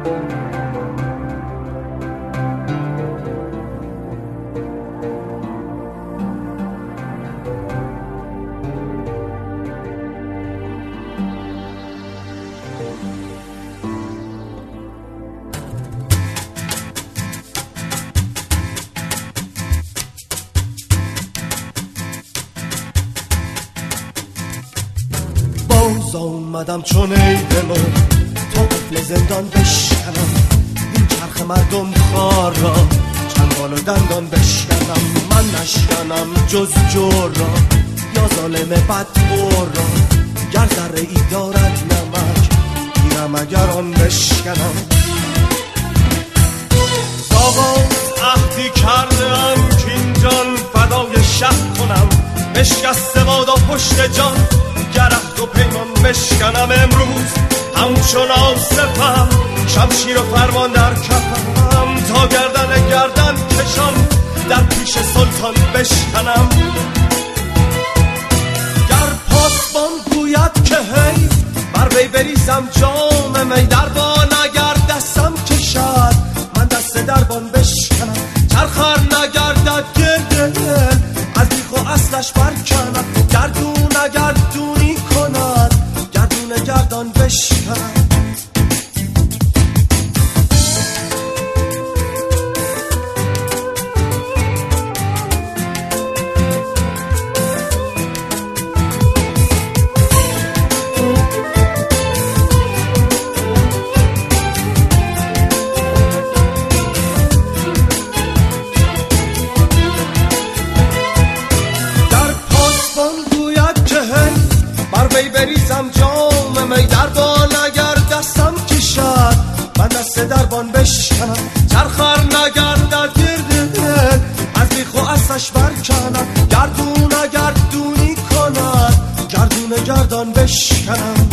آمدم چون ای دلو تا قفل زندان بشکنم، این چرخ مردم خار را چنگال و دندان بشکنم. من نشکنم جز جور را یا ظالم بدبور را، گر ذره ای دارد نمک گیرم اگر آن بشکنم. آغاز عهدی کردم که این جان فدای شهر کنم، بشکسته بادا پشت جان گر عهد و پیمان بشکنم. امروز همچون آصفم شمشیر و فرمان در کفم، تا گردن کشان در پیش سلطان بشکنم. گر پاسبان گوید که هی بر وی بریزم جام می، دربان اگر دستم کشد من دست دربان بشکنم. چرخر نگردد گرد دل از بیخ و اصلش برکنم، گردون اگر دونی کند گردون گردان بشکنم. بریزم جام می، دربان اگر دستم کشد من دست دربان بشکنم. چرخر نگردد گرد دل از بیخ و اصلش برکنم، گردون اگر دونی کند گردون گردان بشکنم.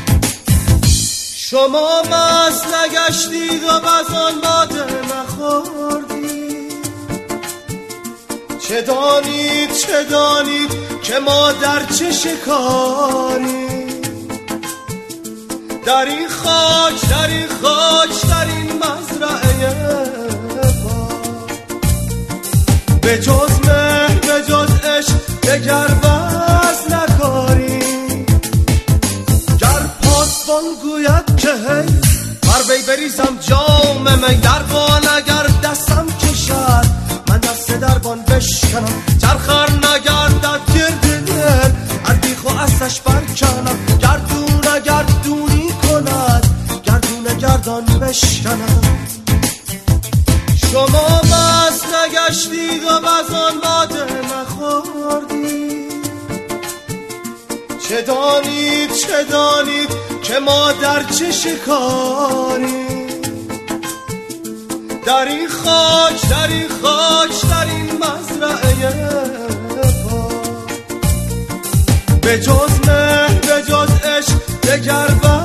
شما مست نگشتید و بزان باده نخوردید، چه دانید که ما در چه شکاری، در این خاک در این مزرعه با، به جز مهر به جز عشق دگر بس نکاری. گر پاسبان گوید که هی بر وی بریزم جام می، دربان اگر دستم کشد من دست دربان بشکنم. چرخر نگردد گرد دل از بیخ و اصلش برکنم، گردون اگر دونی کند گردون گردان بشکنم. شما مست نگشتید و بزان باده نخوردید، چه دانید که ما در چه شکاری، در این خاک در این مزرعه با، به جز مهر به جز عشق دگر